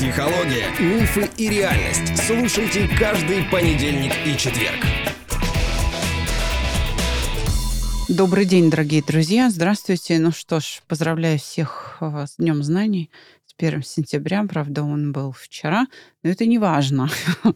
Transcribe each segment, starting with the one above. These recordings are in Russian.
Психология, мифы и реальность. Слушайте каждый понедельник и четверг. Добрый день, дорогие друзья. Здравствуйте. Ну что ж, поздравляю всех с Днем знаний. С 1 сентября. Правда, он был вчера. Но это не важно.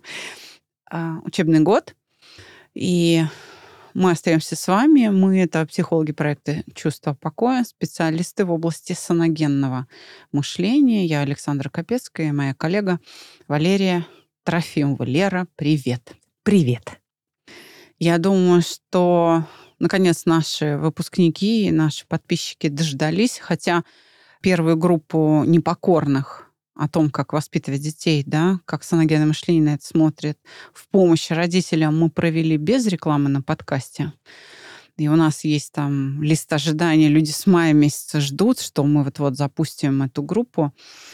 Учебный год. И мы остаемся с вами. Мы — это психологи проекта «Чувство покоя», специалисты в области саногенного мышления. Я Александра Капецкая и моя коллега Валерия Трофимова. Лера, привет. Привет. Я думаю, что наконец наши выпускники и наши подписчики дождались, хотя первую группу непокорных о том, как воспитывать детей, да, как саногенное мышление на это смотрит, в помощь родителям мы провели без рекламы на подкасте. И у нас есть там лист ожидания, люди с мая месяца ждут, что мы вот-вот запустим эту группу.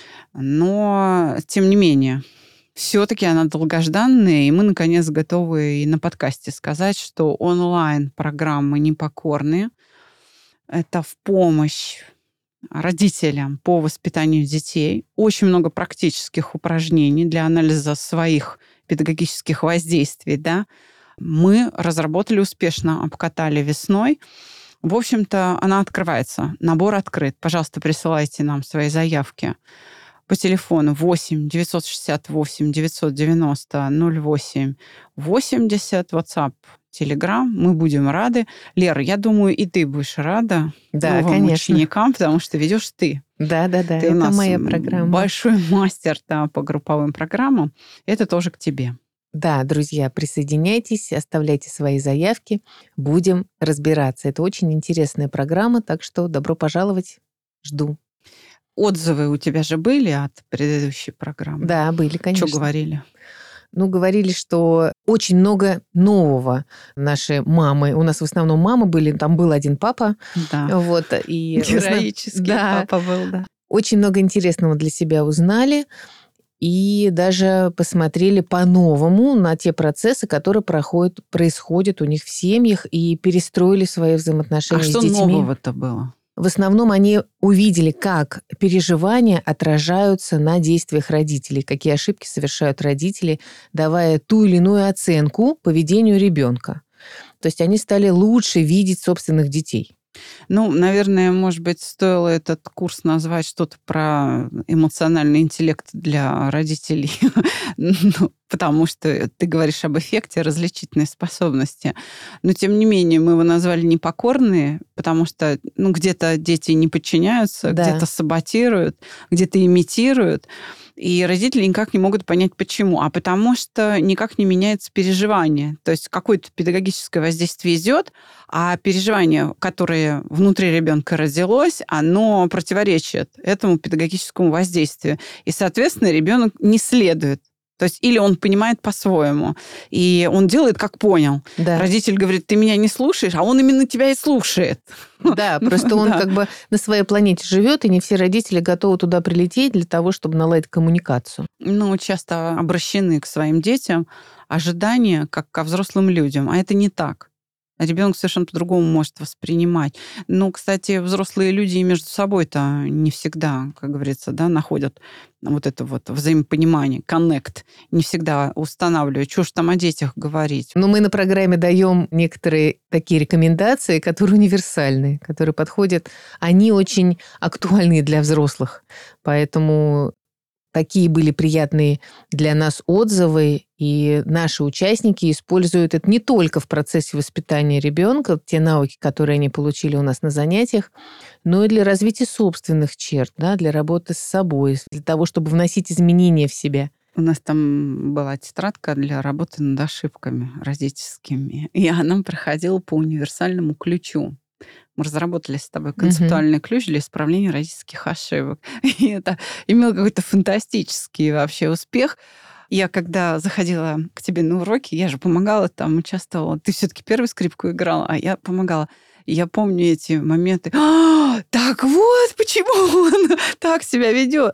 Но, тем не менее, все-таки она долгожданная, и мы, наконец, готовы и на подкасте сказать, что онлайн-программы «Непокорные» — это в помощь родителям по воспитанию детей. Очень много практических упражнений для анализа своих педагогических воздействий, да. Мы разработали успешно, обкатали весной. В общем-то, она открывается. Набор открыт. Пожалуйста, присылайте нам свои заявки по телефону 8 968 990 08 80, WhatsApp, Telegram. Мы будем рады. Лера, я думаю, и ты будешь рада новым ученикам, потому что ведешь ты. Да, ты это у нас моя программа. Большой мастер по групповым программам. Это тоже к тебе. Да, друзья, присоединяйтесь, оставляйте свои заявки. Будем разбираться. Это очень интересная программа, так что добро пожаловать. Жду. Отзывы у тебя же были от предыдущей программы? Да, были, конечно. Что говорили? Говорили, что очень много нового. Наши мамы, у нас в основном мамы были, там был один папа. Да. И героический папа был, да. Очень много интересного для себя узнали. И даже посмотрели по-новому на те процессы, которые происходят у них в семьях, и перестроили свои взаимоотношения с детьми. А что нового-то было? В основном они увидели, как переживания отражаются на действиях родителей, какие ошибки совершают родители, давая ту или иную оценку поведению ребенка. То есть они стали лучше видеть собственных детей. Наверное, может быть, стоило этот курс назвать что-то про эмоциональный интеллект для родителей, потому что ты говоришь об эффекте различительной способности. Но, тем не менее, мы его назвали «Непокорные», потому что где-то дети не подчиняются, где-то саботируют, где-то имитируют. И родители никак не могут понять, почему. А потому что никак не меняется переживание. То есть какое-то педагогическое воздействие идет, а переживание, которое внутри ребенка родилось, оно противоречит этому педагогическому воздействию. И, соответственно, ребенок не следует. То есть или он понимает по-своему, и он делает, как понял. Да. Родитель говорит, ты меня не слушаешь, а он именно тебя и слушает. Да, просто он как бы на своей планете живет, и не все родители готовы туда прилететь для того, чтобы наладить коммуникацию. Часто обращены к своим детям ожидания, как ко взрослым людям, а это не так. Ребенок совершенно по-другому может воспринимать. Кстати, взрослые люди между собой-то не всегда, как говорится, находят это взаимопонимание, коннект. Не всегда устанавливают. Чего ж там о детях говорить? Но мы на программе даем некоторые такие рекомендации, которые универсальны, которые подходят. Они очень актуальны для взрослых. Поэтому такие были приятные для нас отзывы, и наши участники используют это не только в процессе воспитания ребенка, те навыки, которые они получили у нас на занятиях, но и для развития собственных черт, для работы с собой, для того, чтобы вносить изменения в себя. У нас там была тетрадка для работы над ошибками родительскими, и она проходила по универсальному ключу. Мы разработали с тобой концептуальный ключ для исправления родительских ошибок. И это имело какой-то фантастический вообще успех. Я когда заходила к тебе на уроки, я же помогала там, участвовала. Ты все-таки первую скрипку играла, а я помогала. И я помню эти моменты. Так вот, почему он так себя ведет.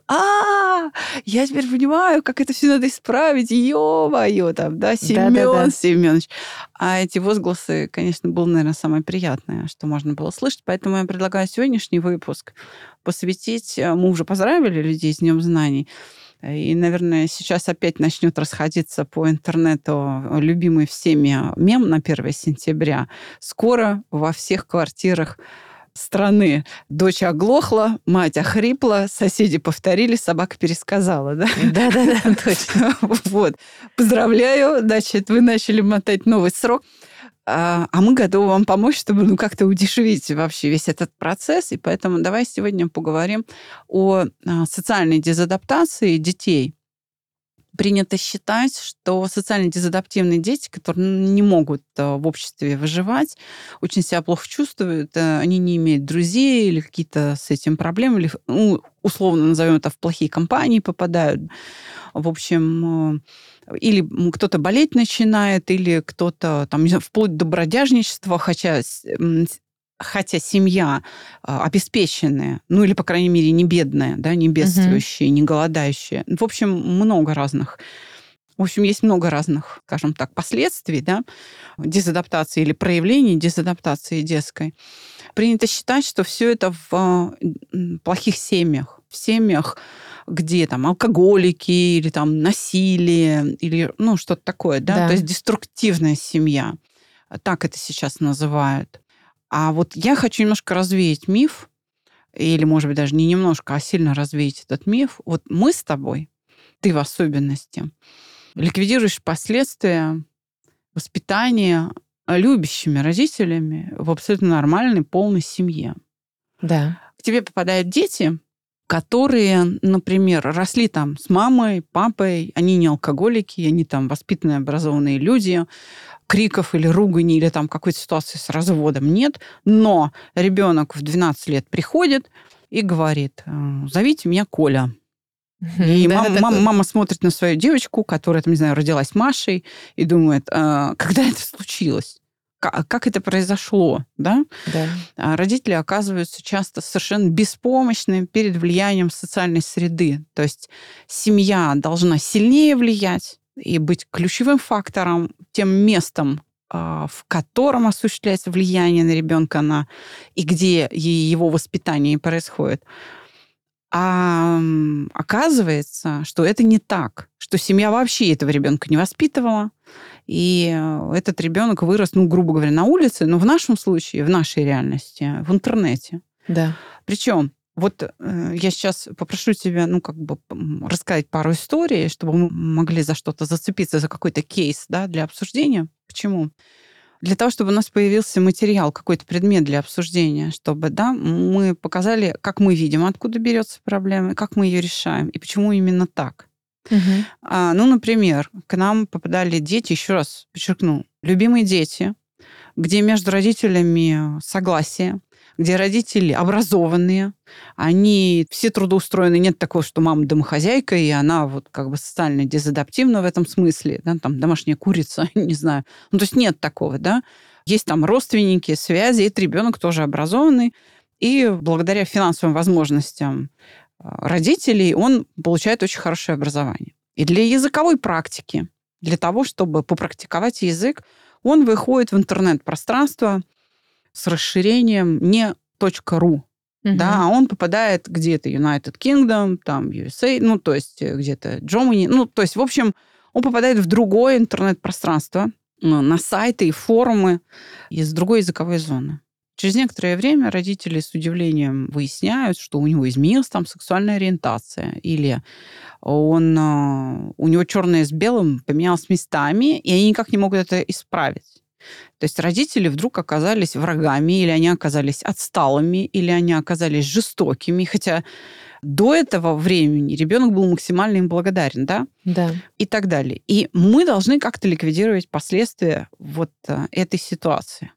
Я теперь понимаю, как это все надо исправить. Ё-моё, Семён Семёныч. А эти возгласы, конечно, было, наверное, самое приятное, что можно было слышать. Поэтому я предлагаю сегодняшний выпуск посвятить... Мы уже поздравили людей с Днем знаний. И, наверное, сейчас опять начнет расходиться по интернету любимый всеми мем на 1 сентября. Скоро во всех квартирах страны дочь оглохла, мать охрипла, соседи повторили, собака пересказала, да? Да-да-да, точно. Вот. Поздравляю, значит, вы начали мотать новый срок. А мы готовы вам помочь, чтобы как-то удешевить вообще весь этот процесс. И поэтому давай сегодня поговорим о социальной дезадаптации детей. Принято считать, что социально дезадаптивные дети, которые не могут в обществе выживать, очень себя плохо чувствуют, они не имеют друзей или какие-то с этим проблемы, или, условно назовем это, в плохие компании попадают. В общем, или кто-то болеть начинает, или кто-то, там, не знаю, вплоть до бродяжничества, хотя семья обеспеченная, или, по крайней мере, не бедная, да, не бедствующая, не голодающая. В общем, много разных. В общем, есть много разных, скажем так, последствий, да, дезадаптации или проявлений дезадаптации детской. Принято считать, что все это в плохих семьях. В семьях, где там алкоголики или там насилие, или что-то такое, да? Да. То есть деструктивная семья. Так это сейчас называют. А вот я хочу немножко развеять миф, или, может быть, даже не немножко, а сильно развеять этот миф. Вот мы с тобой, ты в особенности, ликвидируешь последствия воспитания любящими родителями в абсолютно нормальной, полной семье. Да. К тебе попадают дети, которые, например, росли там с мамой, папой, они не алкоголики, они там воспитанные, образованные люди, криков или ругани, или там какой-то ситуации с разводом нет, но ребенок в 12 лет приходит и говорит: зовите меня Коля. И мама смотрит на свою девочку, которая, там, не знаю, родилась Машей, и думает: когда это случилось? Как это произошло, да? Да. Родители оказываются часто совершенно беспомощны перед влиянием социальной среды. То есть семья должна сильнее влиять и быть ключевым фактором, тем местом, в котором осуществляется влияние на ребенка, и где его воспитание происходит. А оказывается, что это не так, что семья вообще этого ребенка не воспитывала, и этот ребенок вырос, грубо говоря, на улице, но в нашем случае, в нашей реальности, в интернете. Да. Причем я сейчас попрошу тебя, рассказать пару историй, чтобы мы могли за что-то зацепиться, за какой-то кейс, да, для обсуждения. Почему? Для того, чтобы у нас появился материал, какой-то предмет для обсуждения, чтобы, да, мы показали, как мы видим, откуда берется проблема, как мы ее решаем, и почему именно так. Например, к нам попадали дети, еще раз подчеркну, любимые дети, где между родителями согласие, где родители образованные, они все трудоустроены. Нет такого, что мама домохозяйка, и она социально дезадаптивна в этом смысле, да, там домашняя курица, не знаю. То есть нет такого, да. Есть там родственники, связи, этот ребенок тоже образованный, и благодаря финансовым возможностям родителей он получает очень хорошее образование. И для языковой практики, для того, чтобы попрактиковать язык, он выходит в интернет-пространство с расширением не .ru, да, а он попадает где-то United Kingdom, там USA, то есть где-то Germany, то есть, в общем, он попадает в другое интернет-пространство, на сайты и форумы из другой языковой зоны. Через некоторое время родители с удивлением выясняют, что у него изменилась там сексуальная ориентация, или у него черное с белым поменялось местами, и они никак не могут это исправить. То есть родители вдруг оказались врагами, или они оказались отсталыми, или они оказались жестокими, хотя до этого времени ребенок был максимально им благодарен, да? Да. И так далее. И мы должны как-то ликвидировать последствия этой ситуации.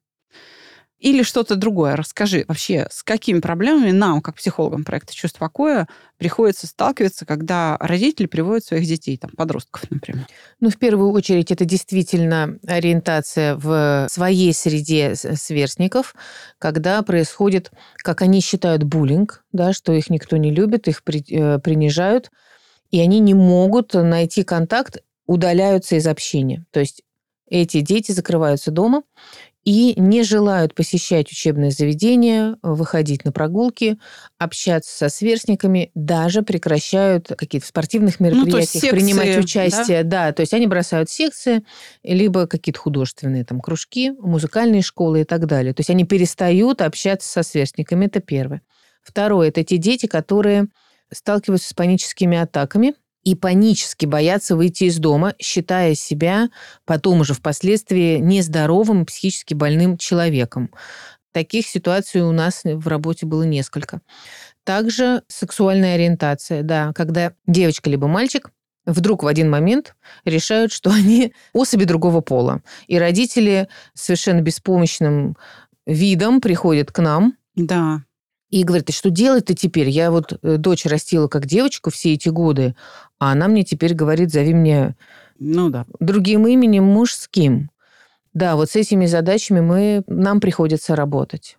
Или что-то другое. Расскажи вообще, с какими проблемами нам, как психологам проекта «Чувство покоя», приходится сталкиваться, когда родители приводят своих детей, подростков, например? В первую очередь, это действительно ориентация в своей среде сверстников, когда происходит, как они считают, буллинг, да, что их никто не любит, их принижают, и они не могут найти контакт, удаляются из общения. То есть эти дети закрываются дома, и не желают посещать учебное заведение, выходить на прогулки, общаться со сверстниками, даже прекращают какие-то в спортивных мероприятиях секции, принимать да? участие. Да, то есть они бросают секции, либо какие-то художественные там кружки, музыкальные школы и так далее. То есть они перестают общаться со сверстниками. Это первое. Второе – это те дети, которые сталкиваются с паническими атаками и панически боятся выйти из дома, считая себя потом уже впоследствии нездоровым, психически больным человеком. Таких ситуаций у нас в работе было несколько. Также сексуальная ориентация, да, когда девочка либо мальчик вдруг в один момент решают, что они особи другого пола. И родители совершенно беспомощным видом приходят к нам, Да. и говорит, ты что делать-то теперь? Я вот дочь растила как девочку все эти годы, а она мне теперь говорит, зови меня Да. другим именем мужским. Да, вот с этими задачами нам приходится работать.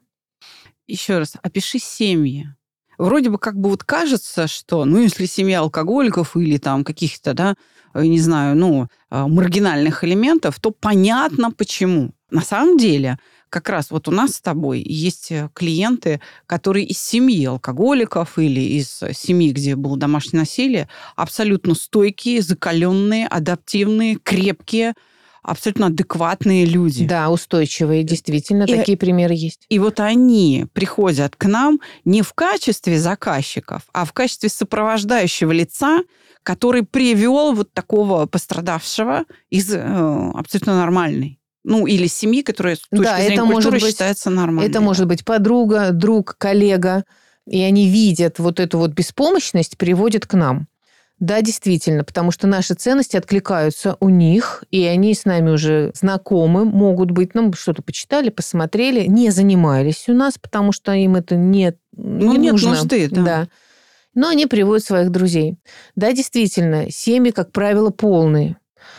Еще раз, опиши семьи. Вроде бы как бы вот кажется, что, если семья алкоголиков или там каких-то, да, не знаю, маргинальных элементов, то понятно почему. На самом деле, как раз вот у нас с тобой есть клиенты, которые из семьи алкоголиков или из семьи, где было домашнее насилие, абсолютно стойкие, закаленные, адаптивные, крепкие, абсолютно адекватные люди. Да, устойчивые, действительно, такие примеры есть. И вот они приходят к нам не в качестве заказчиков, а в качестве сопровождающего лица, который привел вот такого пострадавшего из абсолютно нормальной. Или семьи, которая с точки зрения культуры считается нормальной. Это может быть подруга, друг, коллега. И они видят вот эту вот беспомощность, приводят к нам. Да, действительно, потому что наши ценности откликаются у них, и они с нами уже знакомы, могут быть, что-то почитали, посмотрели, не занимались у нас, потому что им это не нужно. Нет нужды, да. Но они приводят своих друзей. Да, действительно, семьи, как правило, полные.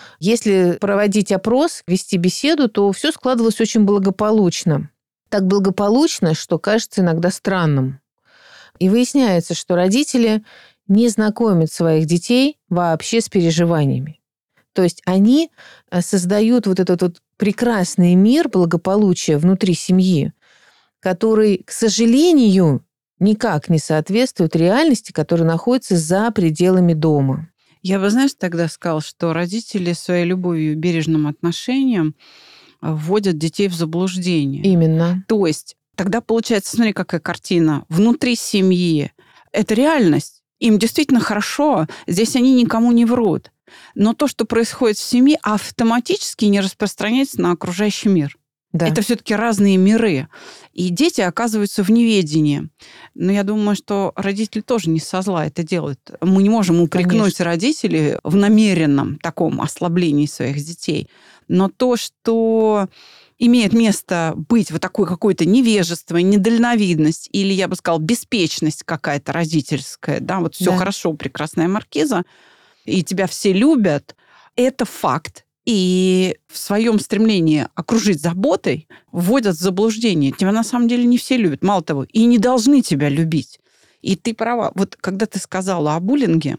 Если проводить опрос, вести беседу, то все складывалось очень благополучно. Так благополучно, что кажется иногда странным. И выясняется, что родители не знакомят своих детей вообще с переживаниями. То есть они создают вот этот вот прекрасный мир благополучия внутри семьи, который, к сожалению, никак не соответствует реальности, которая находится за пределами дома. Я бы, знаешь, тогда сказала, что родители своей любовью и бережным отношением вводят детей в заблуждение. Именно. То есть тогда получается, смотри, какая картина. Внутри семьи это реальность. Им действительно хорошо. Здесь они никому не врут. Но то, что происходит в семье, автоматически не распространяется на окружающий мир. Да. Это все-таки разные миры. И дети оказываются в неведении. Но я думаю, что родители тоже не со зла это делают. Мы не можем упрекнуть родителей в намеренном таком ослаблении своих детей. Но то, что имеет место быть вот такое какое-то невежество, недальновидность или, я бы сказала, беспечность какая-то родительская, да, вот все хорошо, прекрасная маркиза, и тебя все любят, это факт. И в своем стремлении окружить заботой вводят в заблуждение. Тебя на самом деле не все любят. Мало того, и не должны тебя любить. И ты права. Вот когда ты сказала о буллинге,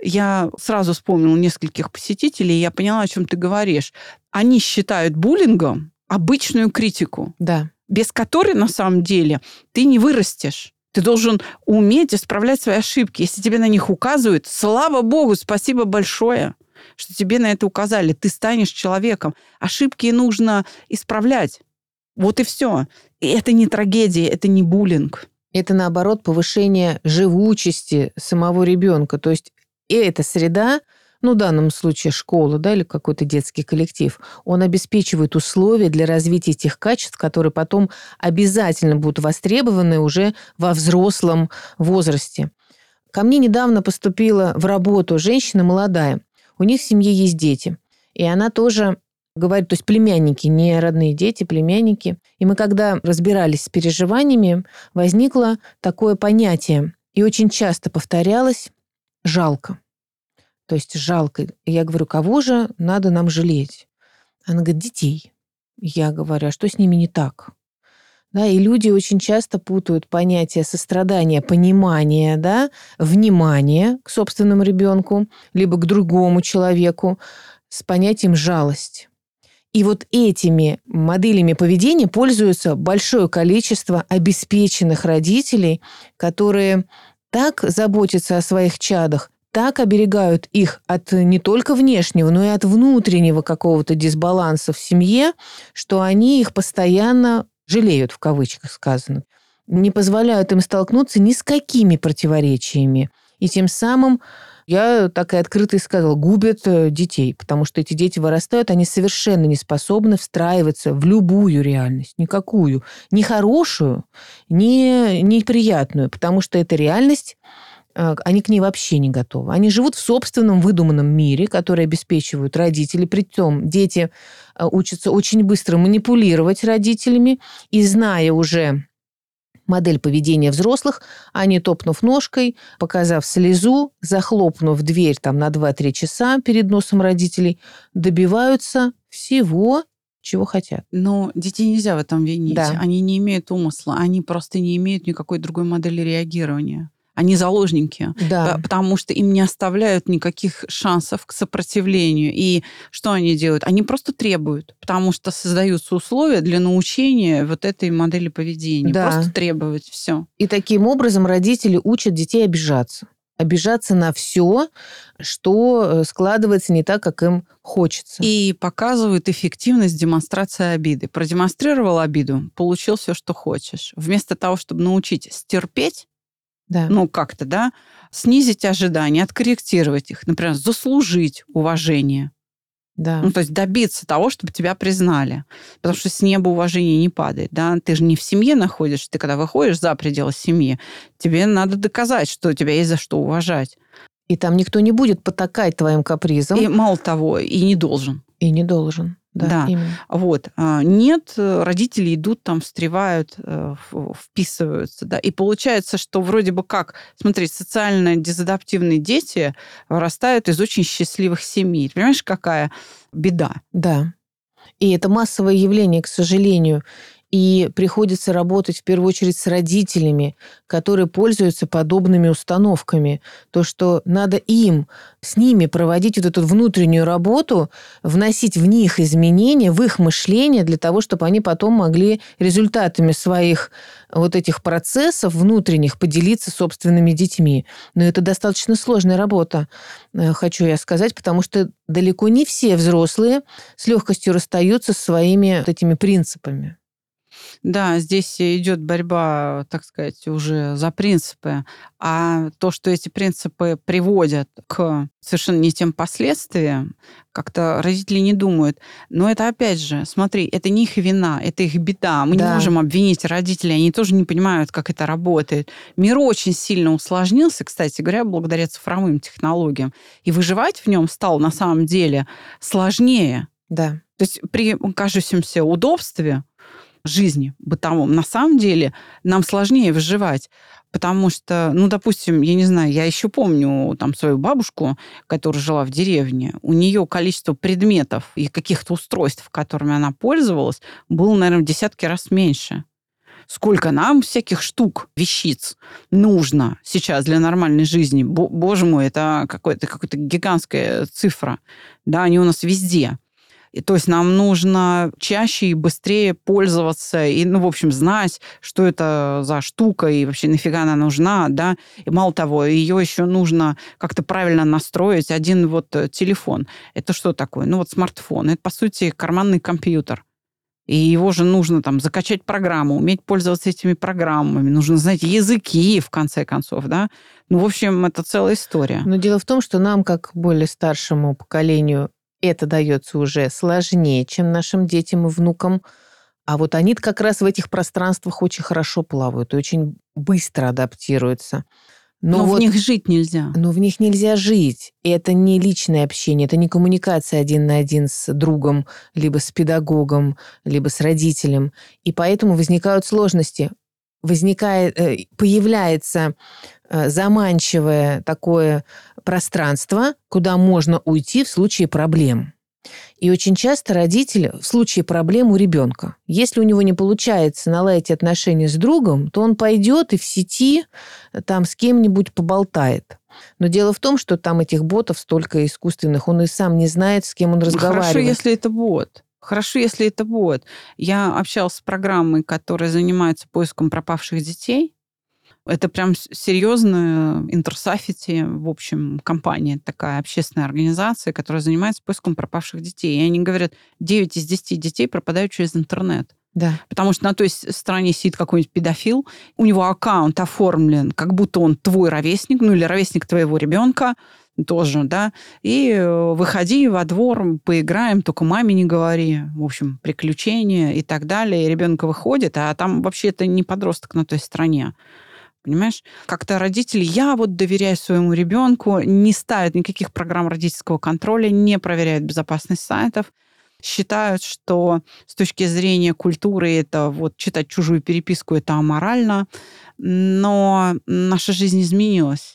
я сразу вспомнила нескольких посетителей, и я поняла, о чем ты говоришь. Они считают буллингом обычную критику, без которой, на самом деле, ты не вырастешь. Ты должен уметь исправлять свои ошибки. Если тебе на них указывают, слава богу, спасибо большое, что тебе на это указали. Ты станешь человеком. Ошибки нужно исправлять. Вот и все. И это не трагедия, это не буллинг. Это, наоборот, повышение живучести самого ребенка. То есть и эта среда, в данном случае школа, или какой-то детский коллектив, он обеспечивает условия для развития тех качеств, которые потом обязательно будут востребованы уже во взрослом возрасте. Ко мне недавно поступила в работу женщина молодая. У них в семье есть дети. И она тоже говорит, то есть племянники, не родные дети, племянники. И мы, когда разбирались с переживаниями, возникло такое понятие. И очень часто повторялось «жалко». То есть жалко. И я говорю, кого же надо нам жалеть? Она говорит, детей. Я говорю, а что с ними не так? И люди очень часто путают понятие сострадания, понимания, внимания к собственному ребенку, либо к другому человеку с понятием жалость. И вот этими моделями поведения пользуются большое количество обеспеченных родителей, которые так заботятся о своих чадах, так оберегают их от не только внешнего, но и от внутреннего какого-то дисбаланса в семье, что они их постоянно жалеют, в кавычках сказано, не позволяют им столкнуться ни с какими противоречиями. И тем самым, я так и открыто и сказала, губят детей, потому что эти дети вырастают, они совершенно не способны встраиваться в любую реальность, никакую, ни хорошую, ни неприятную, потому что эта реальность, они к ней вообще не готовы. Они живут в собственном выдуманном мире, который обеспечивают родители. Притом дети учатся очень быстро манипулировать родителями, и зная уже модель поведения взрослых, они, топнув ножкой, показав слезу, захлопнув дверь там на 2-3 часа перед носом родителей, добиваются всего, чего хотят. Но детей нельзя в этом винить. Да. Они не имеют умысла, они просто не имеют никакой другой модели реагирования. Они заложники, Да. потому что им не оставляют никаких шансов к сопротивлению. И что они делают? Они просто требуют, потому что создаются условия для научения вот этой модели поведения. Да. Просто требовать, все. И таким образом родители учат детей обижаться. Обижаться на все, что складывается не так, как им хочется. И показывают эффективность демонстрации обиды. Продемонстрировал обиду, получил все, что хочешь. Вместо того, чтобы научить стерпеть, Да. как-то, да, снизить ожидания, откорректировать их, например, заслужить уважение. Да. То есть добиться того, чтобы тебя признали. Потому что с неба уважение не падает. Да? Ты же не в семье находишься. Ты когда выходишь за пределы семьи, тебе надо доказать, что тебя есть за что уважать. И там никто не будет потакать твоим капризам. И мало того, и не должен. И не должен. Да, именно. Вот. Нет, родители идут там, встревают, вписываются. Да? И получается, что вроде бы как, смотри, социально дезадаптивные дети вырастают из очень счастливых семей. Ты понимаешь, какая беда? Да. И это массовое явление, к сожалению. И приходится работать в первую очередь с родителями, которые пользуются подобными установками. То, что надо им, с ними проводить вот эту внутреннюю работу, вносить в них изменения, в их мышление, для того, чтобы они потом могли результатами своих вот этих процессов внутренних поделиться с собственными детьми. Но это достаточно сложная работа, хочу я сказать, потому что далеко не все взрослые с легкостью расстаются со своими вот этими принципами. Да, здесь идет борьба, так сказать, уже за принципы. А то, что эти принципы приводят к совершенно не тем последствиям, как-то родители не думают. Но это, опять же, смотри, это не их вина, это их беда. Мы не можем обвинить родителей, они тоже не понимают, как это работает. Мир очень сильно усложнился, кстати говоря, благодаря цифровым технологиям. И выживать в нем стало на самом деле сложнее. Да. То есть при кажущемся удобстве жизни бытовом, на самом деле нам сложнее выживать, потому что, допустим, я не знаю, я еще помню там свою бабушку, которая жила в деревне, у нее количество предметов и каких-то устройств, которыми она пользовалась, было, наверное, в десятки раз меньше. Сколько нам всяких штук, вещиц нужно сейчас для нормальной жизни. Боже мой, это какая-то гигантская цифра. Да, они у нас везде. И, то есть нам нужно чаще и быстрее пользоваться и, в общем, знать, что это за штука и вообще нафига она нужна, да. И мало того, ее еще нужно как-то правильно настроить. Один телефон. Это что такое? Смартфон. Это, по сути, карманный компьютер. И его же нужно закачать программу, уметь пользоваться этими программами. Нужно знать языки, в конце концов, да. В общем, это целая история. Но дело в том, что нам, как более старшему поколению, это дается уже сложнее, чем нашим детям и внукам. А вот они как раз в этих пространствах очень хорошо плавают и очень быстро адаптируются. Но в них жить нельзя. Но в них нельзя жить. И это не личное общение, это не коммуникация один на один с другом, либо с педагогом, либо с родителем. И поэтому возникают сложности. Появляется заманчивое такое пространство, куда можно уйти в случае проблем. И очень часто родитель в случае проблем у ребенка, если у него не получается наладить отношения с другом, то он пойдет и в сети там с кем-нибудь поболтает. Но дело в том, что там этих ботов столько искусственных, он и сам не знает, с кем он разговаривает. Хорошо, если это бот. Хорошо, если это будет. Я общалась с программой, которая занимается поиском пропавших детей. Это прям серьезная Интерсафити, в общем, компания, такая общественная организация, которая занимается поиском пропавших детей. И они говорят, 9 из 10 детей пропадают через интернет. Да. Потому что на той стороне сидит какой-нибудь педофил, у него аккаунт оформлен, как будто он твой ровесник, ну или ровесник твоего ребенка тоже, да, и выходи во двор, поиграем, только маме не говори, в общем, приключения и так далее. И ребенок выходит, а там вообще это не подросток на той стороне. Понимаешь? Как-то родители, я вот доверяю своему ребенку, не ставят никаких программ родительского контроля, не проверяют безопасность сайтов, считают, что с точки зрения культуры это вот читать чужую переписку это аморально, но наша жизнь изменилась.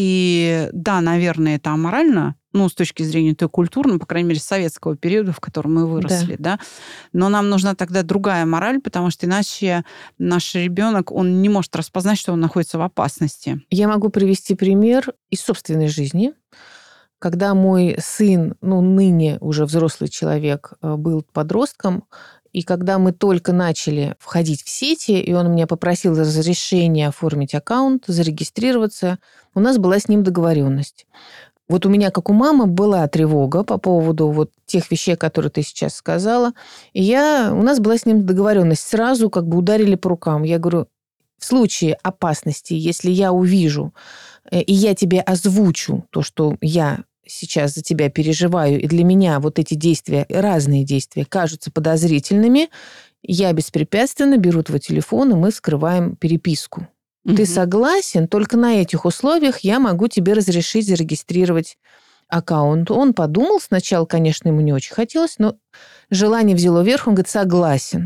И да, наверное, это аморально, ну, с точки зрения той культуры, ну, по крайней мере, советского периода, в котором мы выросли, да. Но нам нужна тогда другая мораль, потому что иначе наш ребенок, он не может распознать, что он находится в опасности. Я могу привести пример из собственной жизни. Когда мой сын, ну, ныне уже взрослый человек, был подростком, и когда мы только начали входить в сети, и он меня попросил разрешения оформить аккаунт, зарегистрироваться, у нас была с ним договоренность. Вот у меня, как у мамы, была тревога по поводу вот тех вещей, которые ты сейчас сказала. И у нас была с ним договоренность. Сразу как бы ударили по рукам. Я говорю, в случае опасности, если я увижу, и я тебе озвучу то, что я сейчас за тебя переживаю, и для меня вот эти действия, разные действия, кажутся подозрительными, я беспрепятственно беру твой телефон, и мы вскрываем переписку. Ты согласен? Только на этих условиях я могу тебе разрешить зарегистрировать аккаунт. Он подумал сначала, конечно, ему не очень хотелось, но желание взяло верх, он говорит, согласен.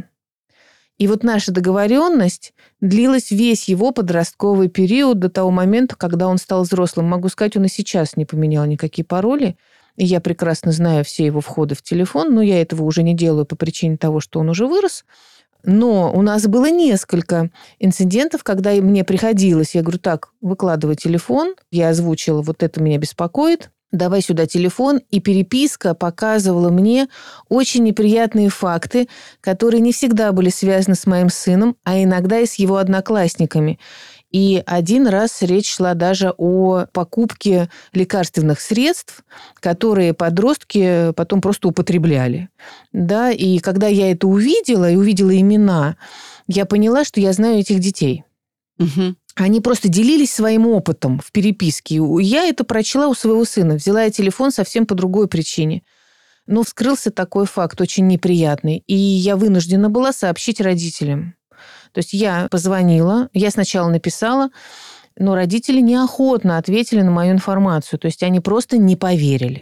И вот наша договоренность длилась весь его подростковый период до того момента, когда он стал взрослым. Могу сказать, он и сейчас не поменял никакие пароли. И я прекрасно знаю все его входы в телефон, но я этого уже не делаю по причине того, что он уже вырос. Но у нас было несколько инцидентов, когда мне приходилось, я говорю, так, выкладывай телефон, я озвучила, вот это меня беспокоит, давай сюда телефон, и переписка показывала мне очень неприятные факты, которые не всегда были связаны с моим сыном, а иногда и с его одноклассниками. И один раз речь шла даже о покупке лекарственных средств, которые подростки потом просто употребляли. Да? И когда я это увидела, и увидела имена, я поняла, что я знаю этих детей. Угу. Они просто делились своим опытом в переписке. Я это прочла у своего сына. Взяла я телефон совсем по другой причине. Но вскрылся такой факт, очень неприятный. И я вынуждена была сообщить родителям. То есть я позвонила, я сначала написала, но родители неохотно ответили на мою информацию. То есть они просто не поверили.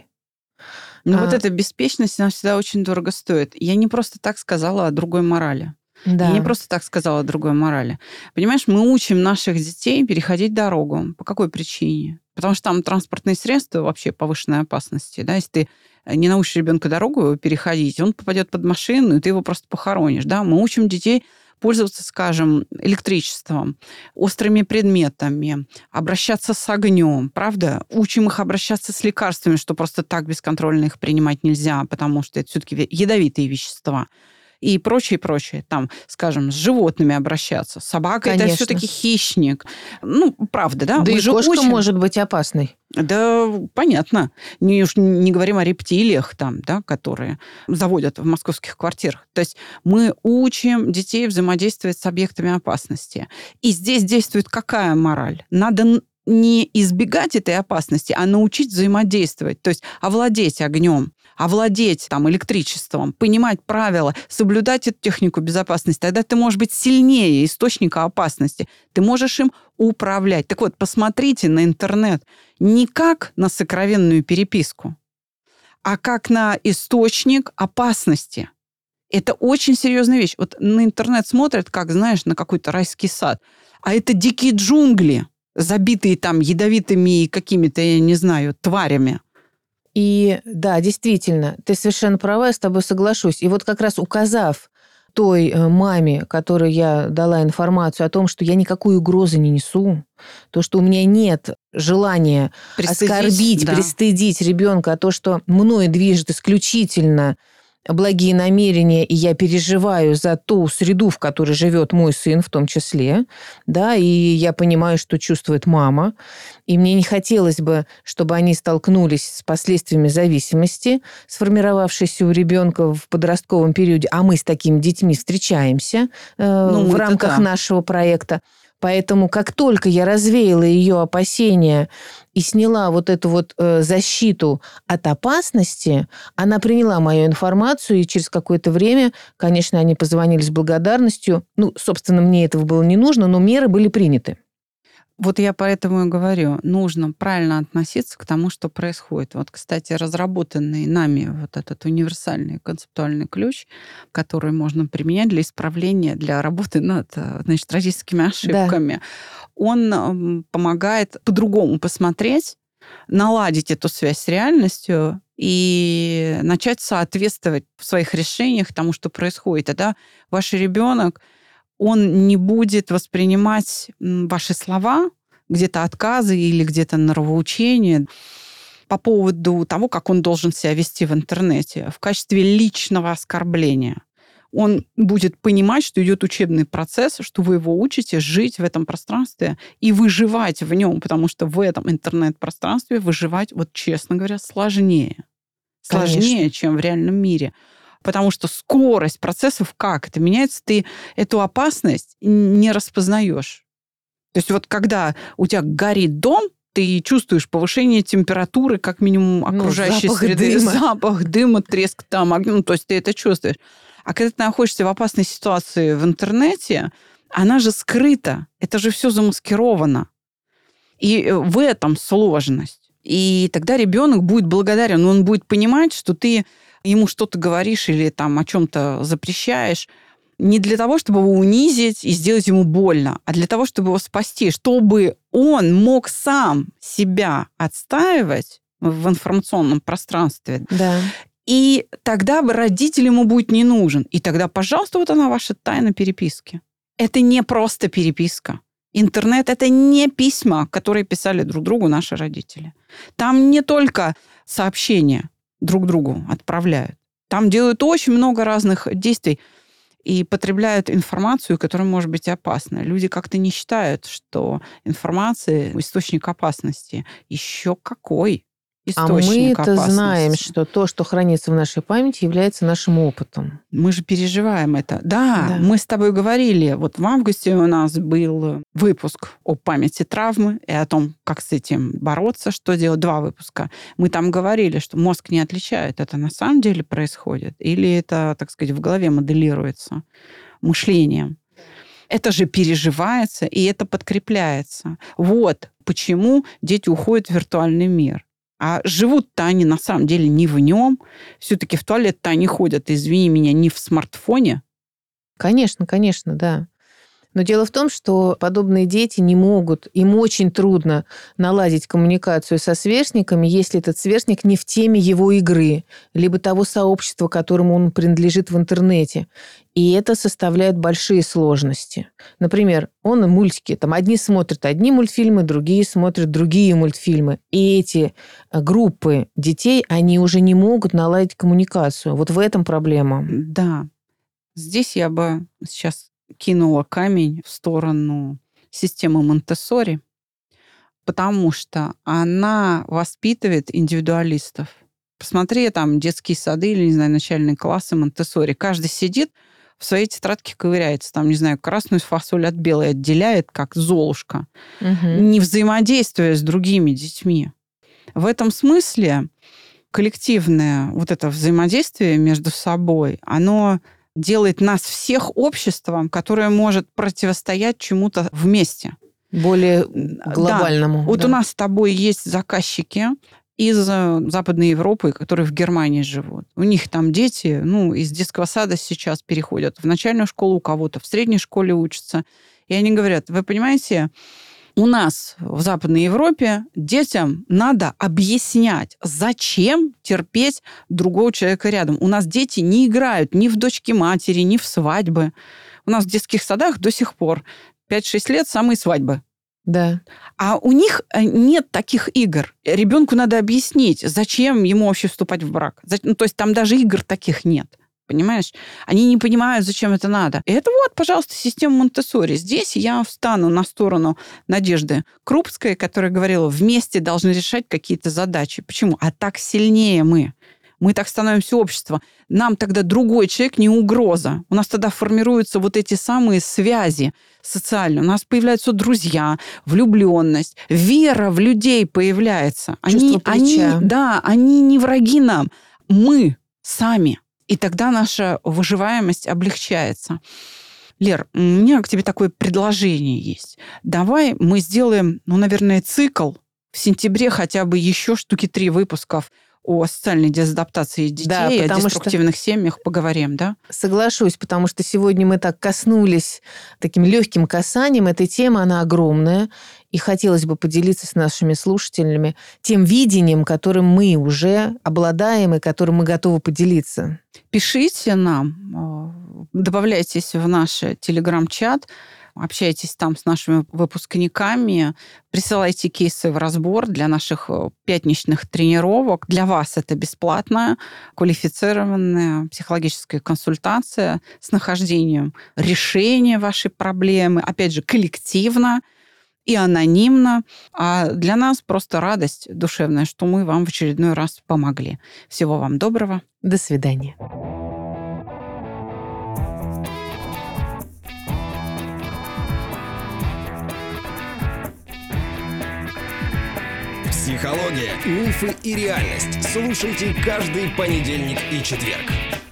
Ну вот эта беспечность, она всегда очень дорого стоит. Я не просто так сказала о другой морали. Да. Я не просто так сказала о другой морали. Понимаешь, мы учим наших детей переходить дорогу. По какой причине? Потому что там транспортные средства вообще повышенной опасности. Да? Если ты не научишь ребенка дорогу переходить, он попадет под машину, и ты его просто похоронишь. Да? Мы учим детей пользоваться, скажем, электричеством, острыми предметами, обращаться с огнем, правда? Учим их обращаться с лекарствами, что просто так бесконтрольно их принимать нельзя, потому что это все-таки ядовитые вещества. И прочее, прочее. Там, скажем, с животными обращаться. Собака Конечно. Это все-таки хищник. Ну, правда, да? Да Мы и же кошка учим. может быть опасной. Да, понятно. Не говорим о рептилиях, там, да, которые заводят в московских квартирах. То есть мы учим детей взаимодействовать с объектами опасности. И здесь действует какая мораль? Надо не избегать этой опасности, а научить взаимодействовать. То есть овладеть огнем, овладеть там, электричеством, понимать правила, соблюдать эту технику безопасности. Тогда ты можешь быть сильнее источника опасности. Ты можешь им управлять. Так вот, посмотрите на интернет не как на сокровенную переписку, а как на источник опасности. Это очень серьезная вещь. Вот на интернет смотрят, как, знаешь, на какой-то райский сад. А это дикие джунгли, забитые там ядовитыми какими-то, я не знаю, тварями. И да, действительно, ты совершенно права, я с тобой соглашусь. И вот как раз указав той маме, которой я дала информацию о том, что я никакой угрозы не несу, то, что у меня нет желания оскорбить, да. пристыдить ребенка, а то, что мною движет исключительно благие намерения, и я переживаю за ту среду, в которой живет мой сын в том числе, да, и я понимаю, что чувствует мама, и мне не хотелось бы, чтобы они столкнулись с последствиями зависимости, сформировавшейся у ребенка в подростковом периоде, а мы с такими детьми встречаемся в рамках нашего проекта. Поэтому как только я развеяла ее опасения и сняла вот эту вот защиту от опасности, она приняла мою информацию, и через какое-то время, конечно, они позвонили с благодарностью. Ну, собственно, мне этого было не нужно, но меры были приняты. Вот я поэтому и говорю, нужно правильно относиться к тому, что происходит. Вот, кстати, разработанный нами вот этот универсальный концептуальный ключ, который можно применять для исправления, для работы над, значит, родительскими ошибками, он помогает по-другому посмотреть, наладить эту связь с реальностью и начать соответствовать в своих решениях тому, что происходит. Тогда ваш ребенок, он не будет воспринимать ваши слова, где-то отказы или где-то нравоучения по поводу того, как он должен себя вести в интернете, в качестве личного оскорбления. Он будет понимать, что идет учебный процесс, что вы его учите жить в этом пространстве и выживать в нем, потому что в этом интернет-пространстве выживать, вот честно говоря, сложнее. Сложнее, конечно, чем в реальном мире. Потому что скорость процессов как это меняется, ты эту опасность не распознаешь. То есть вот когда у тебя горит дом, ты чувствуешь повышение температуры, как минимум окружающей среды, запах дыма, треск там огня, то есть ты это чувствуешь. А когда ты находишься в опасной ситуации в интернете, она же скрыта, это же все замаскировано. И в этом сложность. И тогда ребенок будет благодарен, он будет понимать, что ты ему что-то говоришь или там о чем-то запрещаешь, не для того, чтобы его унизить и сделать ему больно, а для того, чтобы его спасти, чтобы он мог сам себя отстаивать в информационном пространстве. Да. И тогда родитель ему будет не нужен. И тогда, пожалуйста, вот она, ваша тайна переписки. Это не просто переписка. Интернет – это не письма, которые писали друг другу наши родители. Там не только сообщения друг другу отправляют. Там делают очень много разных действий и потребляют информацию, которая может быть опасна. Люди как-то не считают, что информация – источник опасности. Еще какой источник опасности? А мы-то знаем, что то, что хранится в нашей памяти, является нашим опытом. Мы же переживаем это. Да, мы с тобой говорили. Вот в августе у нас был выпуск о памяти травмы и о том, как с этим бороться, что делать. 2 выпуска. Мы там говорили, что мозг не отличает, это на самом деле происходит или это, так сказать, в голове моделируется мышлением. Это же переживается, и это подкрепляется. Вот почему дети уходят в виртуальный мир. А живут-то они на самом деле не в нем. Все-таки в туалет-то они ходят, извини меня, не в смартфоне. Конечно, да. Но дело в том, что подобные дети не могут, им очень трудно наладить коммуникацию со сверстниками, если этот сверстник не в теме его игры, либо того сообщества, которому он принадлежит в интернете. И это составляет большие сложности. Например, он мультики, там одни смотрят одни мультфильмы, другие смотрят другие мультфильмы. И эти группы детей, они уже не могут наладить коммуникацию. Вот в этом проблема. Да. Здесь я бы сейчас кинула камень в сторону системы Монтессори, потому что она воспитывает индивидуалистов. Посмотри, там детские сады или, не знаю, начальные классы Монтессори. Каждый сидит, в своей тетрадке ковыряется. Там, не знаю, красную фасоль от белой отделяет, как Золушка, не взаимодействуя с другими детьми. В этом смысле коллективное вот это взаимодействие между собой, оно делает нас всех обществом, которое может противостоять чему-то вместе. Более глобальному. Да. Вот у нас с тобой есть заказчики из Западной Европы, которые в Германии живут. У них там дети, из детского сада сейчас переходят в начальную школу, у кого-то в средней школе учатся. И они говорят, вы понимаете, у нас в Западной Европе детям надо объяснять, зачем терпеть другого человека рядом. У нас дети не играют ни в дочки матери, ни в свадьбы. У нас в детских садах до сих пор 5-6 лет самые свадьбы. Да. А у них нет таких игр. Ребенку надо объяснить, зачем ему вообще вступать в брак. То есть там даже игр таких нет. Понимаешь? Они не понимают, зачем это надо. И это вот, пожалуйста, система Монтессори. Здесь я встану на сторону Надежды Крупской, которая говорила, вместе должны решать какие-то задачи. Почему? А так сильнее мы. Мы так становимся обществом. Нам тогда другой человек не угроза. У нас тогда формируются вот эти самые связи социальные. У нас появляются друзья, влюбленность, вера в людей появляется. Чувство плеча. Они не враги нам. Мы сами. И тогда наша выживаемость облегчается. Лер, у меня к тебе такое предложение есть. Давай мы сделаем, наверное, цикл в сентябре хотя бы еще штуки 3 выпусков о социальной дезадаптации детей, Да, о деструктивных семьях поговорим, да? Соглашусь, потому что сегодня мы так коснулись таким легким касанием этой темы, она огромная, и хотелось бы поделиться с нашими слушателями тем видением, которым мы уже обладаем и которым мы готовы поделиться. Пишите нам, добавляйтесь в наш телеграм-чат, общайтесь там с нашими выпускниками, присылайте кейсы в разбор для наших пятничных тренировок. Для вас это бесплатная, квалифицированная психологическая консультация с нахождением решения вашей проблемы, опять же, коллективно и анонимно. А для нас просто радость душевная, что мы вам в очередной раз помогли. Всего вам доброго. До свидания. Психология, мифы и реальность. Слушайте каждый понедельник и четверг.